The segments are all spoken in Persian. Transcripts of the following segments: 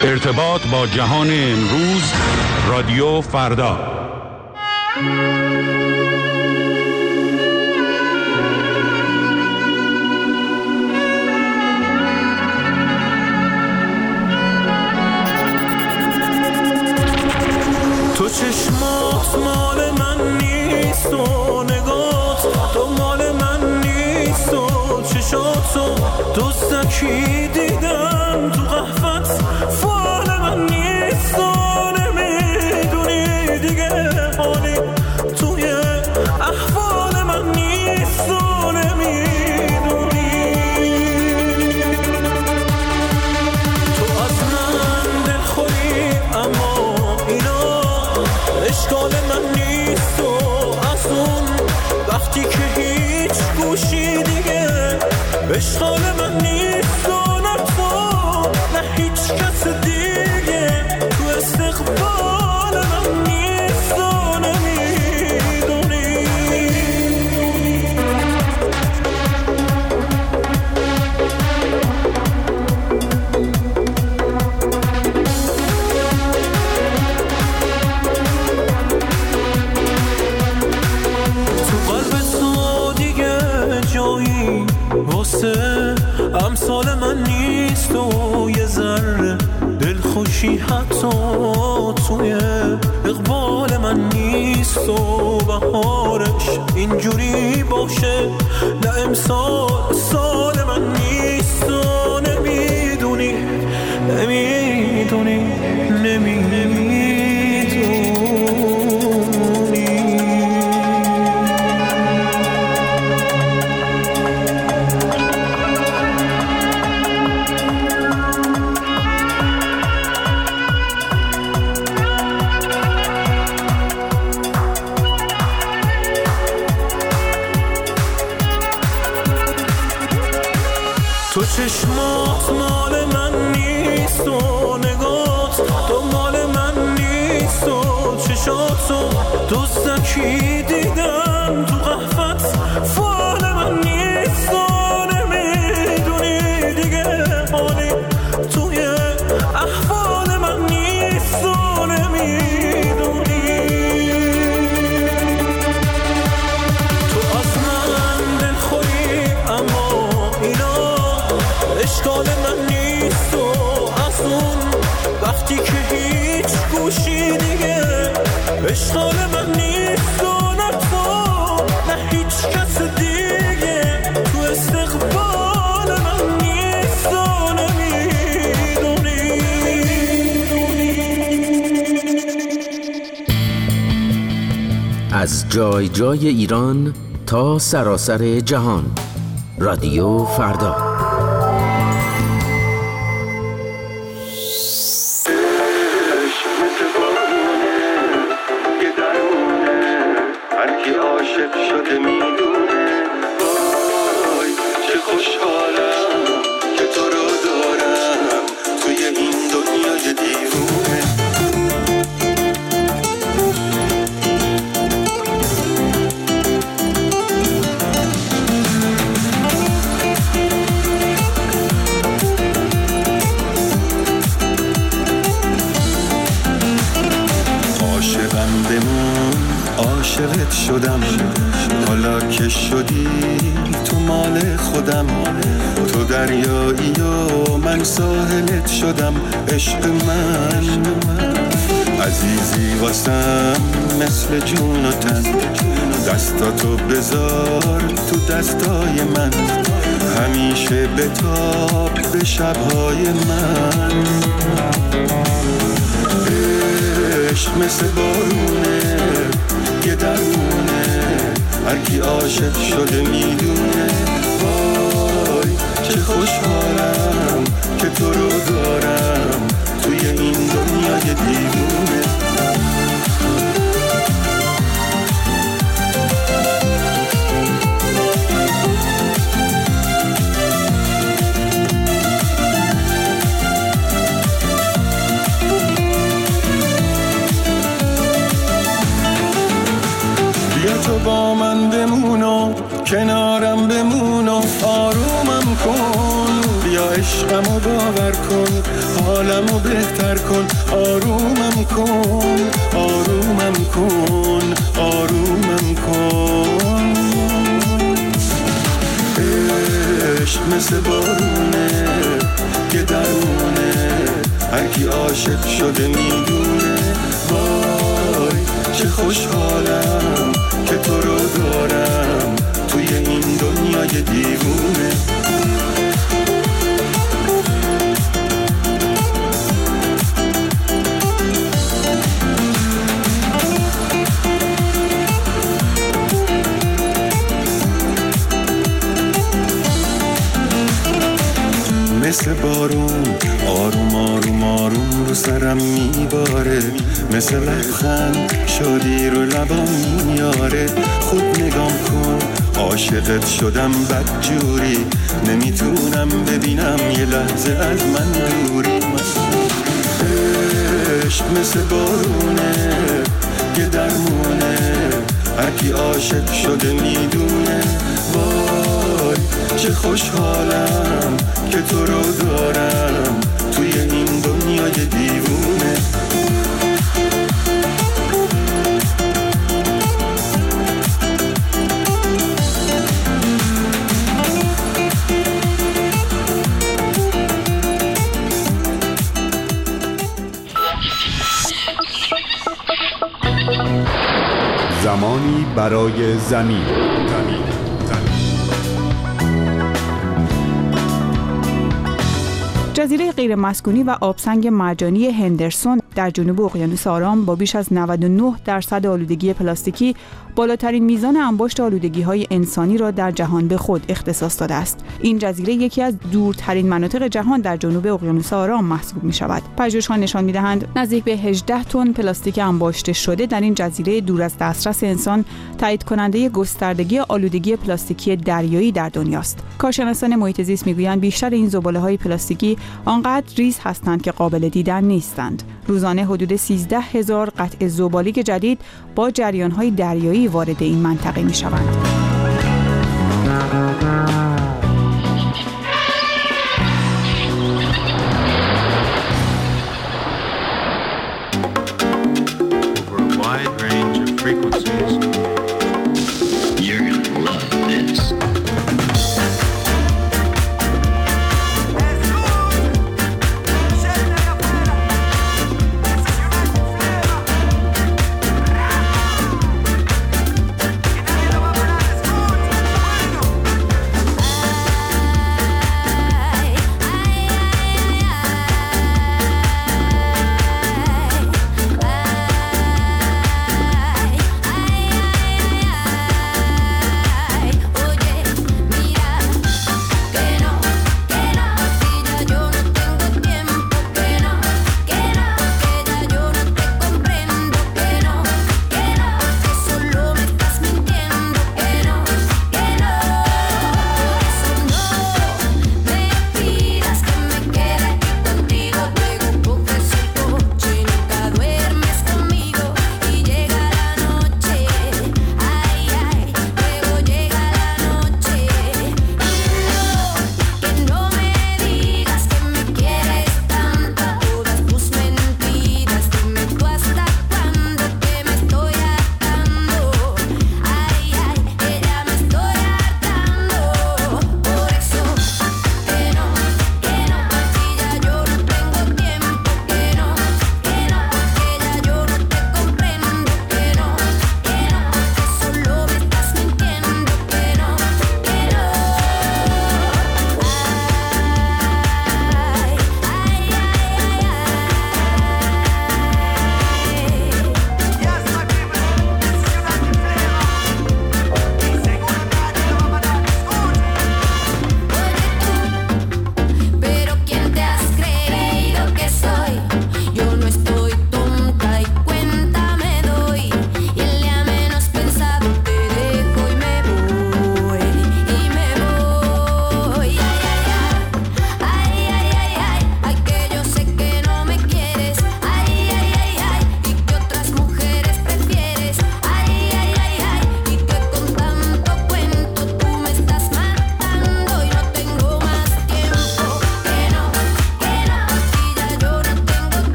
ارتباط با جهان امروز، رادیو فردا. تو چشمات مال من نیست و نگات تو مال من نیست و چشاتو دوستکی دیدم تو قهوت فال من نیست و نمیدونی دیگه حالی توی احوال من نیست و نمیدونی تو از من دلخوری اما اینا اشکال من نیست و از اون وقتی که هیچ گوشی دیگه اشکال من نیست و نه تو نه هیچ کس دیگه تو استقبال من نیست و نمیدونی تو قلب تو دیگه جایی واسه امثال من نیست و یه ذره دلخوشی حتی توی اقبال من نیست و بهارش اینجوری باشه نه امسال سال من نیست و نمیدونی نمیدونی نمیدونی تو چشمات مال من نیست و نگات تو مال من نیست و چشاتو دوستکی دیدم تو قهوت فال من نیست و نمیدونی دیگه حالی توی احوال من نیست و نمیدونی تو از من دلخوری اما اینا اشکال من نیست و از اون وقتی که هیچ گوشی دیگه اشکال من نیست و نه تو نه هیچ کس دیگه تو استقبال من نیست و نمیدونی از جای جای ایران تا سراسر جهان، رادیو فردا. شده میدونه وای چه خوشحالم که تو رو دارم توی این دنیای دیوونه عاشقم بمون عاشقت شدم حالا که شدی تو مال خودم تو دریایی و من ساحلت شدم عشق من عزیزی واسم مثل جون و تن دستاتو بذار تو دستای من همیشه بتاب به شبهای من عشق مثل بارونه یه درمونه هر کی عاشق شده میدونه وای چه خوشحالم که تو رو دارم توی این دنیای دیوونه تو با من بمون و کنارم بمون و آرومم کن بیا عشقمو باور کن، حالمو بهتر کن، آرومم کن، آرومم کن، آرومم کن. عشق مثل بارونه که درونه، هر کی عاشق شده میدونه. وای چه خوشحالم که تو رو دارم توی این دنیای دیوونه. مثل بارون آروم آروم آروم رو سرم میباره، مثل لبخند شادی رو لبام میاره. خود نگام کن عاشقت شدم بدجوری، نمیتونم ببینم یه لحظه از من دوری. عشق مثل بارونه که درمونه، هر کی عاشق شده میدونه. وای چه خوشحالم که تو رو دارم توی این دنیای دیوونه. زمانی برای زمین. جزیره غیر مسکونی و آبسنگ مرجانی هندرسون در جنوب اقیانوس آرام با بیش از 99% آلودگی پلاستیکی بالاترین میزان انباشت آلودگی‌های انسانی را در جهان به خود اختصاص داده است. این جزیره یکی از دورترین مناطق جهان در جنوب اقیانوس آرام محسوب می‌شود. پژوهش‌ها نشان می‌دهند نزدیک به 18 تن پلاستیک انباشته شده در این جزیره دور از دسترس انسان تایید کننده گستردگی آلودگی پلاستیکی دریایی در دنیاست. کارشناسان محیط زیست می‌گویند بیشتر این زباله‌های پلاستیکی آنقدر ریز هستند که قابل دیدن نیستند. روزانه حدود 13,000 قطعه زباله جدید با جریان‌های دریایی وارد این منطقه می‌شوند.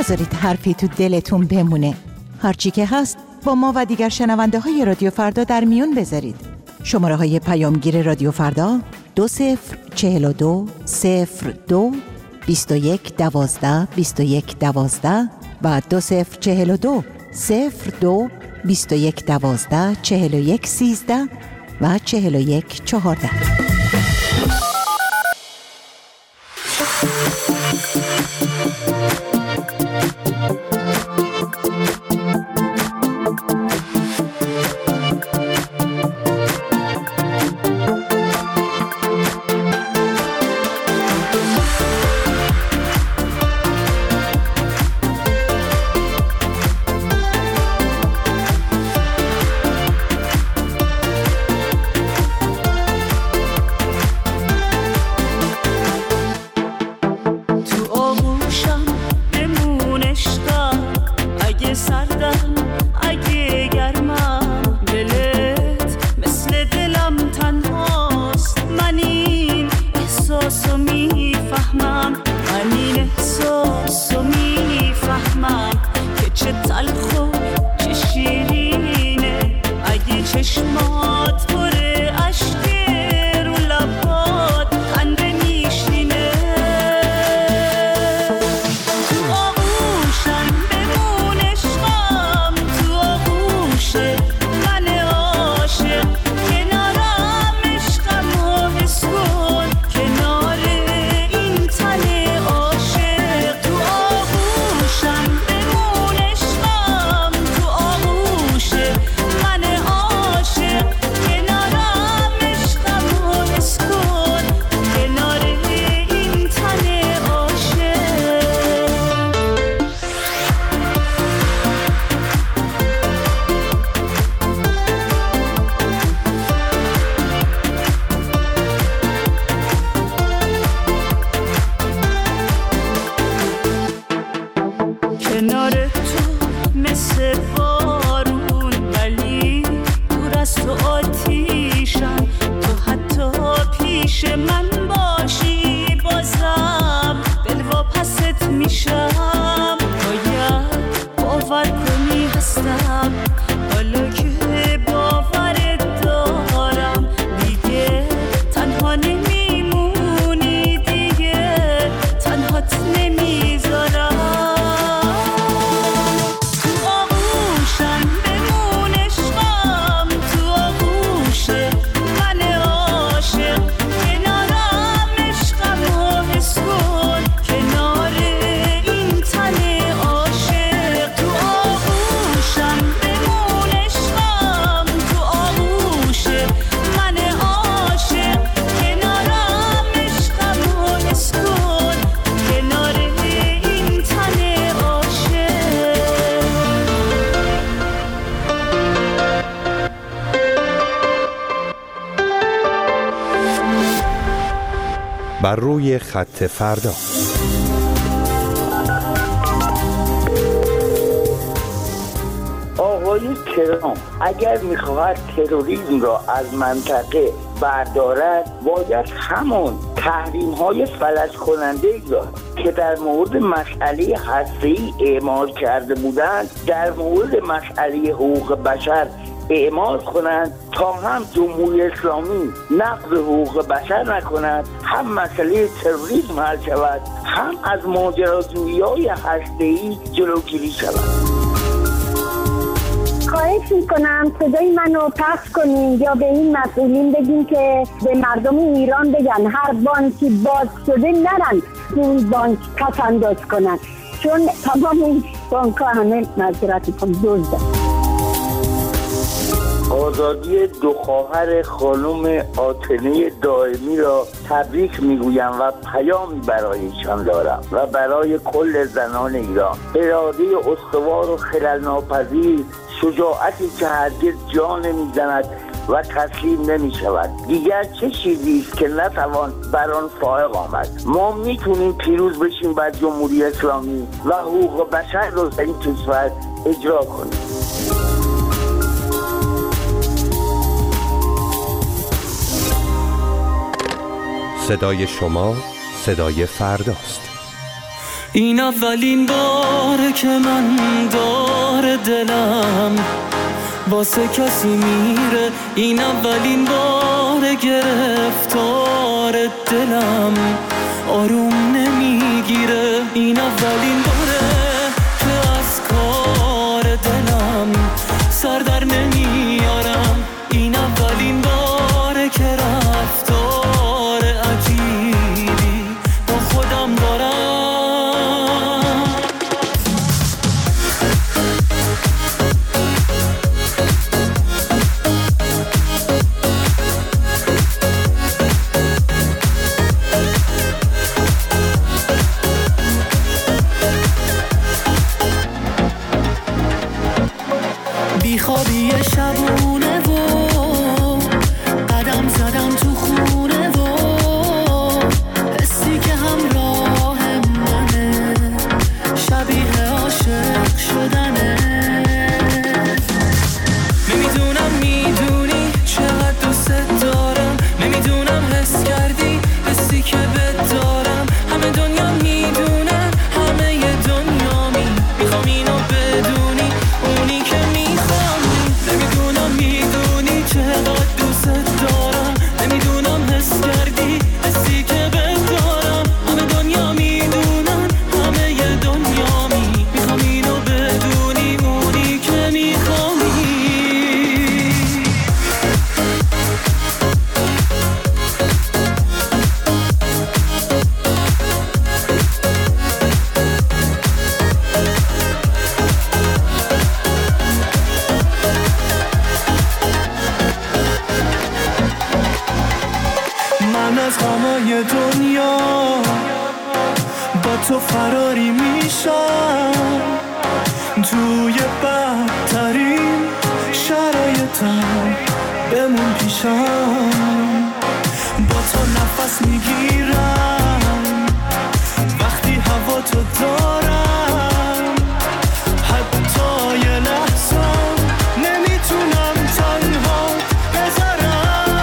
نذارید حرفی تو دلتون بمونه. هرچی که هست با ما و دیگر شنونده های رادیو فردا در میون بذارید. شماره های پیامگیر رادیو فردا 2042 02 21 12 21 12 و 2042 02 21 12 41 13 و 41 14. بر روی خط فردا. آقای ترامپ اگر میخواهد تروریسم را از منطقه بردارد، باید همون تحریم‌های فلج کننده را که در مورد مسئله هسته‌ای اعمال کرده بودند در مورد مسئله حقوق بشر اعمال کنند، تا هم جمهوری اسلامی نقض حقوق بشر نکند، هم مسئله تروریسم حل شود، هم از ماجراجویی‌های هسته‌ای جلوگیری شود. خواهش میکنم صدای منو پخش کنین یا به این مسئولین بگین که به مردم ایران بگن هر بانکی باز شده نرن اون بانک پس انداز کنن، چون تمام این بانک ها همه معذرتتون دزدن. آزادی دو خواهر خانم آتنه دائمی را تبریک میگویم و پیامی برایشان دارم و برای کل زنان ایران. اراده استوار و خلل‌ناپذیر، شجاعتی که هرگز جا نمیزند و تسلیم نمی شود. دیگر چه چیزی است که نتوان بر آن فائق آمد. ما میتونیم پیروز بشیم بر جمهوری اسلامی و حقوق بشر را در این کشور اجرا کنیم. صدای شما صدای فرداست. این اولین باره که من داره دلم واسه کسی میره، این اولین باره گرفتار دلم آروم نمیگیره، این اولین باره که از کار دلم سر در نمیارم، این اولین باره که رفتار عجیبی با خودم دارم. بیخوابی شبونه و قدم زدم تو خونه و حسی که همراه منه شبیه عاشق شدنه. نمیدونم میدونی چقدر دوست دارم، نمیدونم حس کردی حسی که بهت دارم، همه دنیا میدونن همه ی دنیامی، میخوام اینو بدونی اونی که میخوام، نمیدونم میدونی چقدر دوست دارم، نمیدونم حس کردی حسی که بهت دارم، همه دنیا میدونن همه ی دنیامی، میخوام اینو بدونی اونی که میخوام. من از غمای دنیا با تو فراری میشم، توی بدترین شرایطم بمون پیشم، با تو نفس میگیرم وقتی هوا تو دارم، حتی یه لحظه نمیتونم تنها بذارم.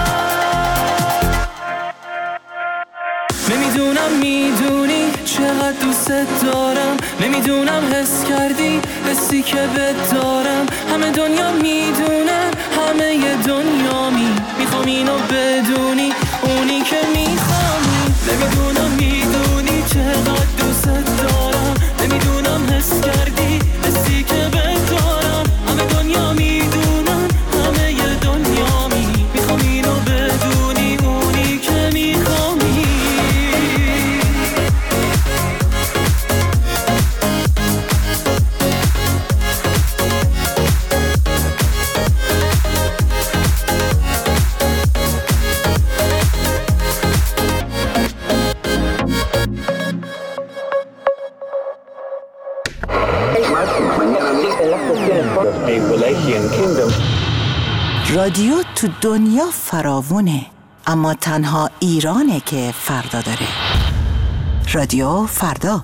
نمیدونم میدونی چقدر دوست دارم، نمیدونم حس کردی حسی که بهت دارم، همه دنیا میدونن همه ی دنیامی، میخوام اینو بدونی اونی که میخوام. نمیدونم میدونی چقدر دوست دارم، نمیدونم حس کردی حسی که بهت دارم، همه دنیا میدونن همه ی دنیامی، میخوام اینو بدونی اونی که میخوام. رادیو تو دنیا فراوونه، اما تنها ایرانه که فردا داره. رادیو فردا.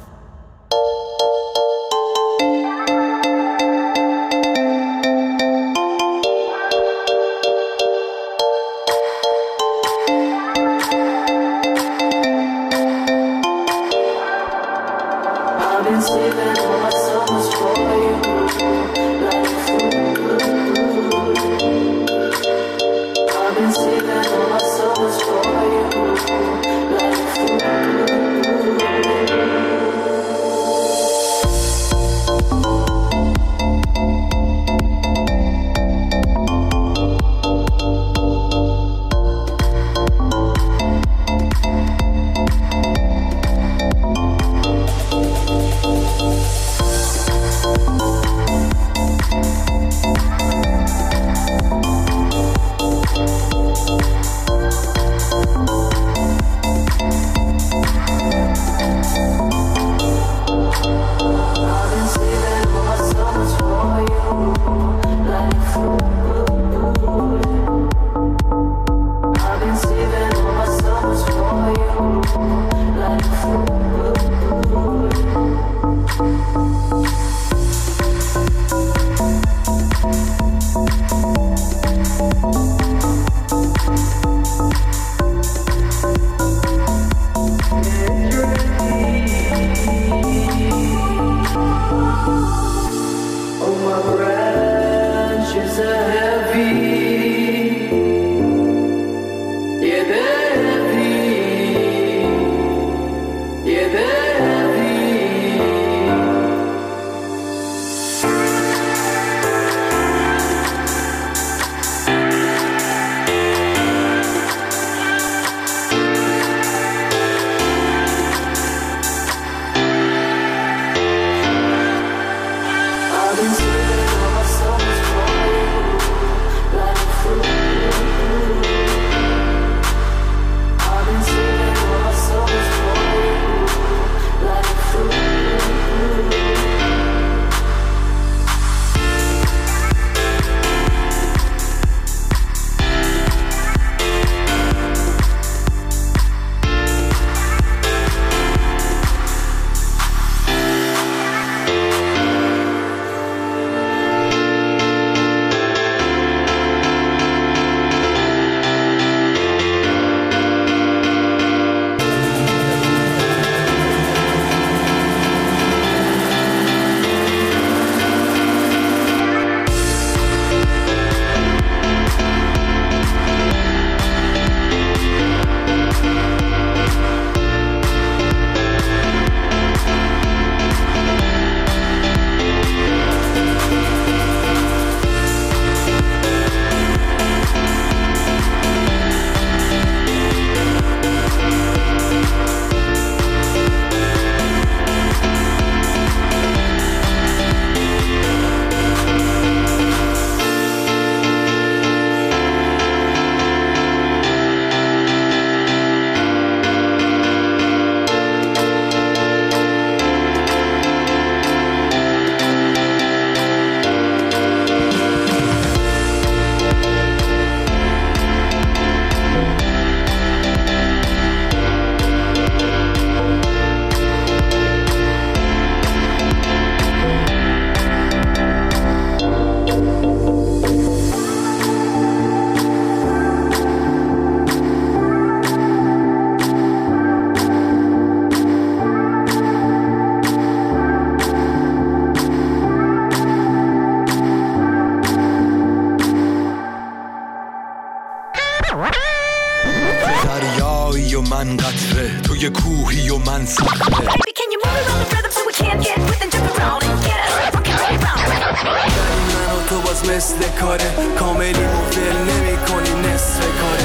مثل کاره، کاملی مفل نمی کنی نصف کاره.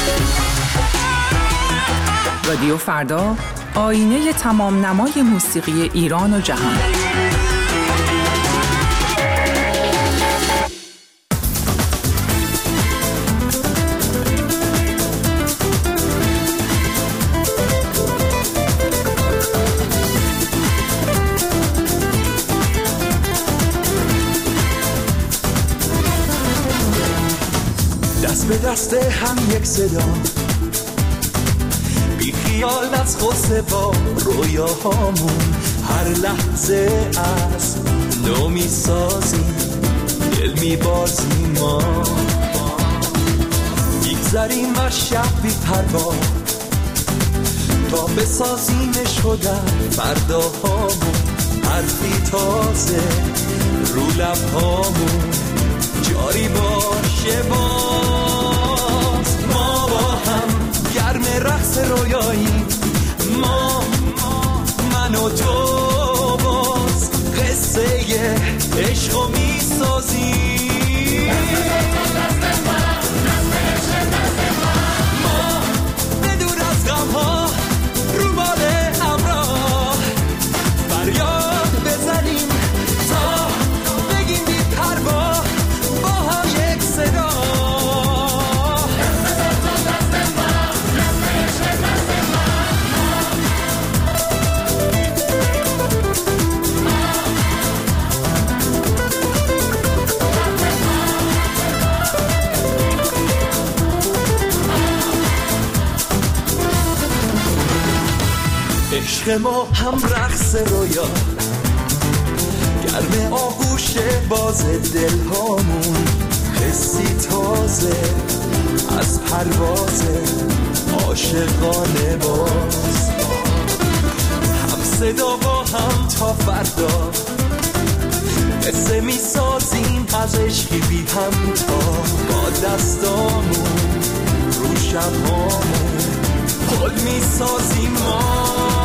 رادیو فردا، آینه تمام نمای موسیقی ایران و جهان. دست به دست هم یک صدا، بی خیال از خود با رویاهامون، هر لحظه از نو می سازیم، دل می بازیم، ما میگذریم و شب بی پروا تا بسازیمش خودم فرداهامون، حرفی تازه رو لبهامون جاری باشه باز. ما با هم گرم رقص رویایی، ما من و تو باز قصه عشقو می سازیم. ما بدون از غمها رو بال همراه فریاد بزنیم تا بگیم بی پروا با هم یک صدا. عشق ما هم رقص رویا، گرم آغوش باز دلهامون، حسی تازه از پرواز عاشقانه باز. هم صدا با هم تا فردا قصه می سازیم از عشقی بی هم تا با دستامون رو شبهامون پل می سازیم ما.